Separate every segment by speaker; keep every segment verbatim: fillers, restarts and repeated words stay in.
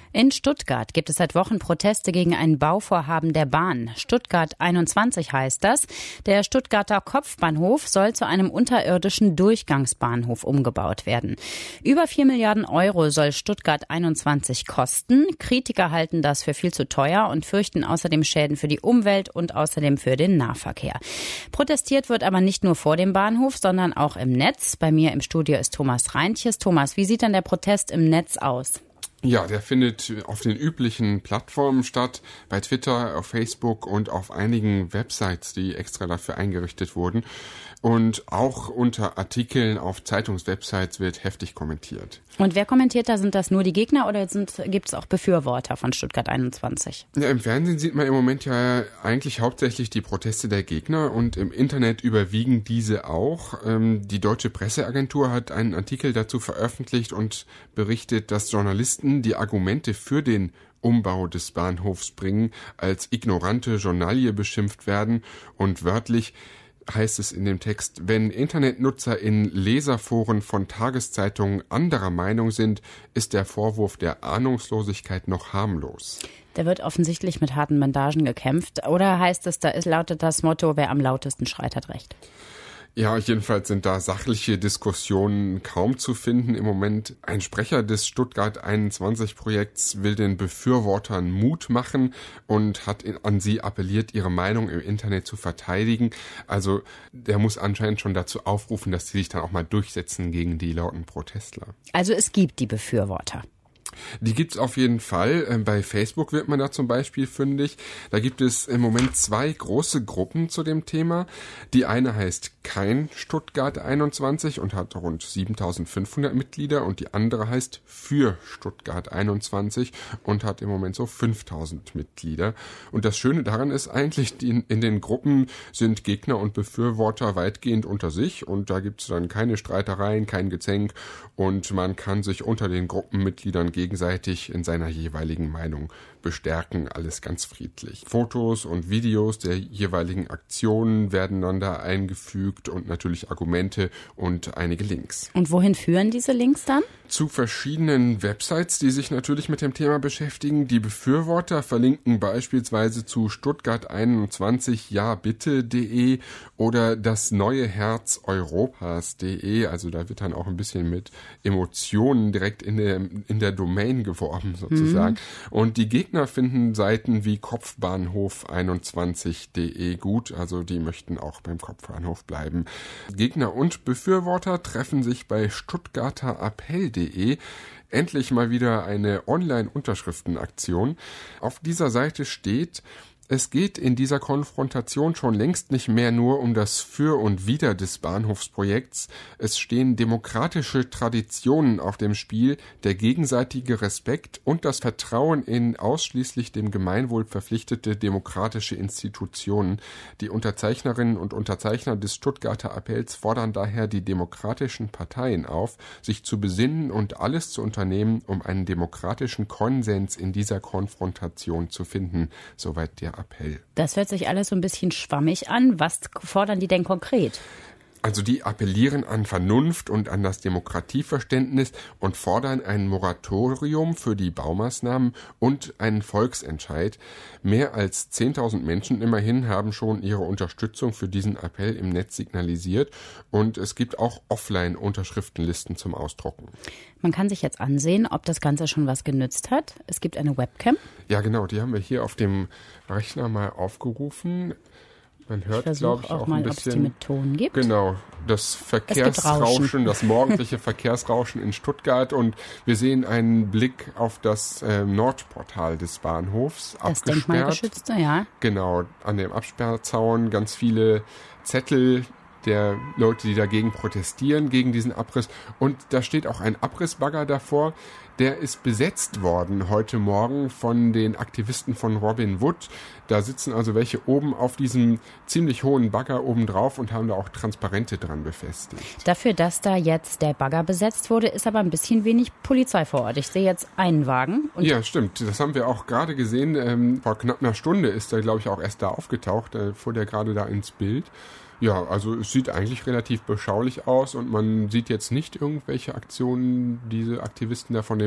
Speaker 1: In Stuttgart gibt es seit Wochen Proteste gegen ein Bauvorhaben der Bahn. Stuttgart einundzwanzig heißt das. Der Stuttgarter Kopfbahnhof soll zu einem unterirdischen Durchgangsbahnhof umgebaut werden. Über vier Milliarden Euro soll Stuttgart einundzwanzig kosten. Kritiker halten das für viel zu teuer und fürchten außerdem Schäden für die Umwelt und außerdem für den Nahverkehr. Protestiert wird aber nicht nur vor dem Bahnhof, sondern auch im Netz. Bei mir im Studio ist Thomas Reintjes. Thomas, wie sieht denn der Protest im Netz aus?
Speaker 2: Ja, der findet auf den üblichen Plattformen statt, bei Twitter, auf Facebook und auf einigen Websites, die extra dafür eingerichtet wurden. Und auch unter Artikeln auf Zeitungswebsites wird heftig kommentiert.
Speaker 1: Und wer kommentiert da? Sind das nur die Gegner oder gibt es auch Befürworter von Stuttgart einundzwanzig?
Speaker 2: Ja, im Fernsehen sieht man im Moment ja eigentlich hauptsächlich die Proteste der Gegner und im Internet überwiegen diese auch. Ähm, die Deutsche Presseagentur hat einen Artikel dazu veröffentlicht und berichtet, dass Journalisten die Argumente für den Umbau des Bahnhofs bringen, als ignorante Journalie beschimpft werden und wörtlich heißt es in dem Text, wenn Internetnutzer in Leserforen von Tageszeitungen anderer Meinung sind, ist der Vorwurf der Ahnungslosigkeit noch harmlos.
Speaker 1: Da wird offensichtlich mit harten Bandagen gekämpft. Oder heißt es, da ist, lautet das Motto, wer am lautesten schreit, hat recht?
Speaker 2: Ja, jedenfalls sind da sachliche Diskussionen kaum zu finden im Moment. Ein Sprecher des Stuttgart einundzwanzig Projekts will den Befürwortern Mut machen und hat an sie appelliert, ihre Meinung im Internet zu verteidigen. Also der muss anscheinend schon dazu aufrufen, dass sie sich dann auch mal durchsetzen gegen die lauten Protestler.
Speaker 1: Also es gibt die Befürworter.
Speaker 2: Die gibt's auf jeden Fall. Bei Facebook wird man da zum Beispiel fündig. Da gibt es im Moment zwei große Gruppen zu dem Thema. Die eine heißt Kein Stuttgart einundzwanzig und hat rund siebentausendfünfhundert Mitglieder und die andere heißt Für Stuttgart einundzwanzig und hat im Moment so fünftausend Mitglieder. Und das Schöne daran ist eigentlich, die, in den Gruppen sind Gegner und Befürworter weitgehend unter sich und da gibt's dann keine Streitereien, kein Gezänk und man kann sich unter den Gruppenmitgliedern gegenseitig in seiner jeweiligen Meinung bestärken, alles ganz friedlich. Fotos und Videos der jeweiligen Aktionen werden dann da eingefügt und natürlich Argumente und einige Links.
Speaker 1: Und wohin führen diese Links dann?
Speaker 2: Zu verschiedenen Websites, die sich natürlich mit dem Thema beschäftigen. Die Befürworter verlinken beispielsweise zu Stuttgart einundzwanzig ja bitte.de oder das neue Herz Europas.de. Also da wird dann auch ein bisschen mit Emotionen direkt in der, in der Domain geworben sozusagen. Mhm. Und die Gegner finden Seiten wie Kopfbahnhof einundzwanzig.de gut. Also die möchten auch beim Kopfbahnhof bleiben. Gegner und Befürworter treffen sich bei Stuttgarter Appell.de. Endlich mal wieder eine Online-Unterschriftenaktion. Auf dieser Seite steht: Es geht in dieser Konfrontation schon längst nicht mehr nur um das Für und Wider des Bahnhofsprojekts. Es stehen demokratische Traditionen auf dem Spiel, der gegenseitige Respekt und das Vertrauen in ausschließlich dem Gemeinwohl verpflichtete demokratische Institutionen. Die Unterzeichnerinnen und Unterzeichner des Stuttgarter Appells fordern daher die demokratischen Parteien auf, sich zu besinnen und alles zu unternehmen, um einen demokratischen Konsens in dieser Konfrontation zu finden. Soweit der Appell.
Speaker 1: Das hört sich alles so ein bisschen schwammig an. Was fordern die denn konkret?
Speaker 2: Also die appellieren an Vernunft und an das Demokratieverständnis und fordern ein Moratorium für die Baumaßnahmen und einen Volksentscheid. Mehr als zehntausend Menschen immerhin haben schon ihre Unterstützung für diesen Appell im Netz signalisiert und es gibt auch Offline-Unterschriftenlisten zum Ausdrucken.
Speaker 1: Man kann sich jetzt ansehen, ob das Ganze schon was genützt hat. Es gibt eine Webcam.
Speaker 2: Ja genau, die haben wir hier auf dem Rechner mal aufgerufen. Man hört, glaube ich, auch, auch mal, ein bisschen, ob es die
Speaker 1: mit Ton gibt.
Speaker 2: Genau, das Verkehrsrauschen, das morgendliche Verkehrsrauschen in Stuttgart und wir sehen einen Blick auf das äh, Nordportal des Bahnhofs,
Speaker 1: das
Speaker 2: abgesperrt.
Speaker 1: Denkmalgeschützte, ja.
Speaker 2: Genau, an dem Absperrzaun ganz viele Zettel der Leute, die dagegen protestieren, gegen diesen Abriss. Und da steht auch ein Abrissbagger davor. Der ist besetzt worden heute Morgen von den Aktivisten von Robin Wood. Da sitzen also welche oben auf diesem ziemlich hohen Bagger oben drauf und haben da auch Transparente dran befestigt.
Speaker 1: Dafür, dass da jetzt der Bagger besetzt wurde, ist aber ein bisschen wenig Polizei vor Ort. Ich sehe jetzt einen Wagen. Und
Speaker 2: ja, stimmt. Das haben wir auch gerade gesehen. Ähm, vor knapp einer Stunde ist er, glaube ich, auch erst da aufgetaucht. Da fuhr der gerade da ins Bild. Ja, also es sieht eigentlich relativ beschaulich aus und man sieht jetzt nicht irgendwelche Aktionen, diese Aktivisten da von dem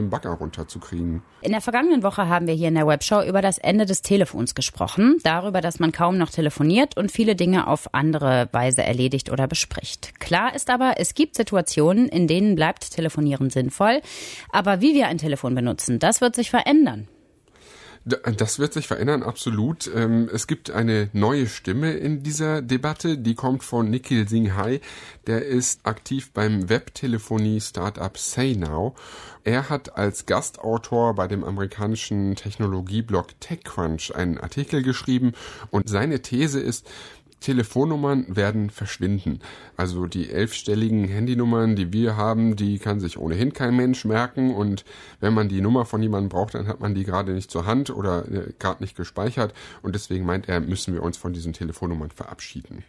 Speaker 2: dem Bagger runterzukriegen.
Speaker 1: In der vergangenen Woche haben wir hier in der Webshow über das Ende des Telefons gesprochen, darüber, dass man kaum noch telefoniert und viele Dinge auf andere Weise erledigt oder bespricht. Klar ist aber, es gibt Situationen, in denen bleibt Telefonieren sinnvoll, aber wie wir ein Telefon benutzen, das wird sich verändern.
Speaker 2: Das wird sich verändern, absolut. Es gibt eine neue Stimme in dieser Debatte, die kommt von Nikhil Singhai. Der ist aktiv beim Webtelefonie-Startup SayNow. Er hat als Gastautor bei dem amerikanischen Technologieblog TechCrunch einen Artikel geschrieben und seine These ist, Telefonnummern werden verschwinden. Also die elfstelligen Handynummern, die wir haben, die kann sich ohnehin kein Mensch merken. Und wenn man die Nummer von jemandem braucht, dann hat man die gerade nicht zur Hand oder äh, gerade nicht gespeichert. Und deswegen meint er, müssen wir uns von diesen Telefonnummern verabschieden.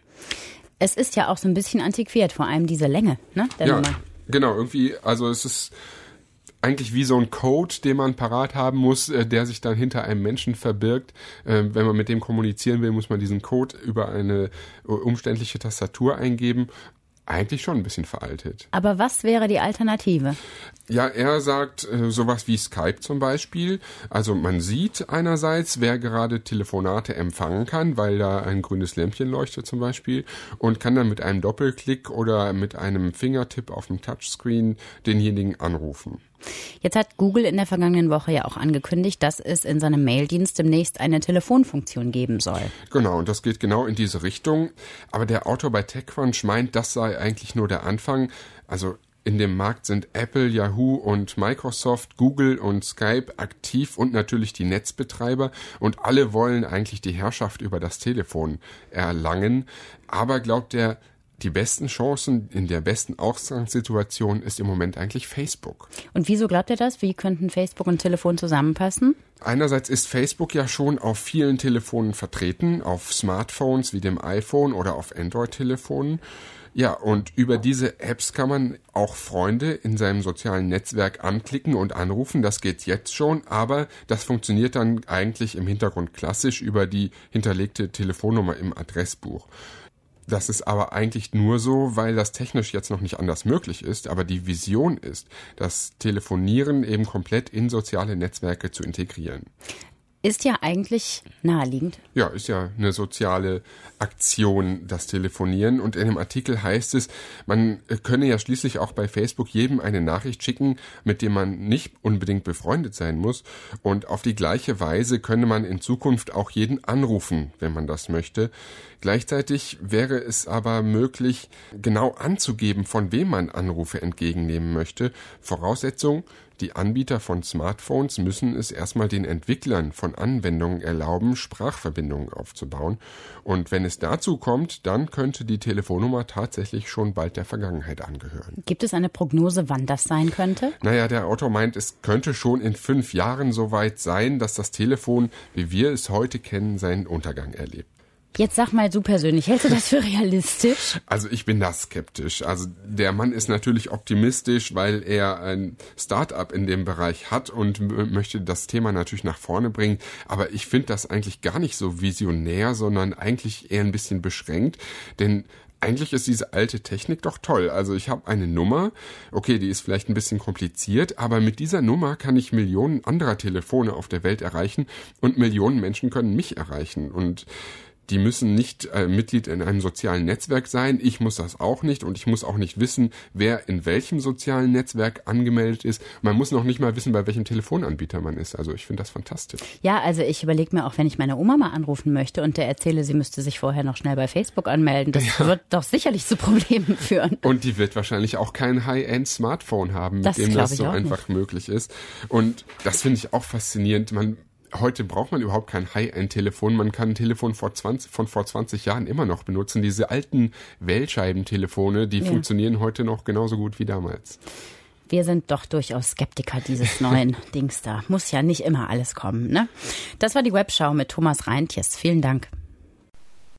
Speaker 1: Es ist ja auch so ein bisschen antiquiert, vor allem diese Länge, ne, der
Speaker 2: ja,
Speaker 1: Nummer.
Speaker 2: Genau, irgendwie, also es ist eigentlich wie so ein Code, den man parat haben muss, der sich dann hinter einem Menschen verbirgt. Wenn man mit dem kommunizieren will, muss man diesen Code über eine umständliche Tastatur eingeben. Eigentlich schon ein bisschen veraltet.
Speaker 1: Aber was wäre die Alternative?
Speaker 2: Ja, er sagt äh, sowas wie Skype zum Beispiel. Also man sieht einerseits, wer gerade Telefonate empfangen kann, weil da ein grünes Lämpchen leuchtet zum Beispiel und kann dann mit einem Doppelklick oder mit einem Fingertipp auf dem Touchscreen denjenigen anrufen.
Speaker 1: Jetzt hat Google in der vergangenen Woche ja auch angekündigt, dass es in seinem Maildienst demnächst eine Telefonfunktion geben soll.
Speaker 2: Genau, und das geht genau in diese Richtung. Aber der Autor bei TechCrunch meint, das sei eigentlich nur der Anfang. Also in dem Markt sind Apple, Yahoo und Microsoft, Google und Skype aktiv und natürlich die Netzbetreiber. Und alle wollen eigentlich die Herrschaft über das Telefon erlangen. Aber glaubt er, die besten Chancen in der besten Ausgangssituation ist im Moment eigentlich Facebook.
Speaker 1: Und wieso glaubt ihr das? Wie könnten Facebook und Telefon zusammenpassen?
Speaker 2: Einerseits ist Facebook ja schon auf vielen Telefonen vertreten, auf Smartphones wie dem iPhone oder auf Android-Telefonen. Ja, und über diese Apps kann man auch Freunde in seinem sozialen Netzwerk anklicken und anrufen. Das geht jetzt schon, aber das funktioniert dann eigentlich im Hintergrund klassisch über die hinterlegte Telefonnummer im Adressbuch. Das ist aber eigentlich nur so, weil das technisch jetzt noch nicht anders möglich ist, aber die Vision ist, das Telefonieren eben komplett in soziale Netzwerke zu integrieren.
Speaker 1: Ist ja eigentlich naheliegend.
Speaker 2: Ja, ist ja eine soziale Aktion, das Telefonieren. Und in dem Artikel heißt es, man könne ja schließlich auch bei Facebook jedem eine Nachricht schicken, mit dem man nicht unbedingt befreundet sein muss. Und auf die gleiche Weise könne man in Zukunft auch jeden anrufen, wenn man das möchte. Gleichzeitig wäre es aber möglich, genau anzugeben, von wem man Anrufe entgegennehmen möchte. Voraussetzung: Die Anbieter von Smartphones müssen es erstmal den Entwicklern von Anwendungen erlauben, Sprachverbindungen aufzubauen. Und wenn es dazu kommt, dann könnte die Telefonnummer tatsächlich schon bald der Vergangenheit angehören.
Speaker 1: Gibt es eine Prognose, wann das sein könnte?
Speaker 2: Naja, der Autor meint, es könnte schon in fünf Jahren soweit sein, dass das Telefon, wie wir es heute kennen, seinen Untergang erlebt.
Speaker 1: Jetzt sag mal du persönlich, hältst du das für realistisch?
Speaker 2: Also ich bin da skeptisch. Also der Mann ist natürlich optimistisch, weil er ein Start-up in dem Bereich hat und m- möchte das Thema natürlich nach vorne bringen. Aber ich finde das eigentlich gar nicht so visionär, sondern eigentlich eher ein bisschen beschränkt. Denn eigentlich ist diese alte Technik doch toll. Also ich habe eine Nummer, okay, die ist vielleicht ein bisschen kompliziert, aber mit dieser Nummer kann ich Millionen anderer Telefone auf der Welt erreichen und Millionen Menschen können mich erreichen. Und die müssen nicht äh, Mitglied in einem sozialen Netzwerk sein. Ich muss das auch nicht und ich muss auch nicht wissen, wer in welchem sozialen Netzwerk angemeldet ist. Man muss noch nicht mal wissen, bei welchem Telefonanbieter man ist. Also ich finde das fantastisch.
Speaker 1: Ja, also ich überlege mir auch, wenn ich meine Oma mal anrufen möchte und der erzähle, sie müsste sich vorher noch schnell bei Facebook anmelden. Das ja. wird doch sicherlich zu Problemen führen.
Speaker 2: Und die wird wahrscheinlich auch kein High-End-Smartphone haben, mit
Speaker 1: das
Speaker 2: dem das so
Speaker 1: auch
Speaker 2: einfach
Speaker 1: nicht.
Speaker 2: möglich ist. Und das finde ich auch faszinierend. Man Heute braucht man überhaupt kein High-End-Telefon. Man kann ein Telefon vor zwanzig, von vor zwanzig Jahren immer noch benutzen. Diese alten Wählscheibentelefone, die ja. funktionieren heute noch genauso gut wie damals.
Speaker 1: Wir sind doch durchaus Skeptiker dieses neuen Dings da. Muss ja nicht immer alles kommen, ne? Das war die Webschau mit Thomas Reintjes. Vielen Dank.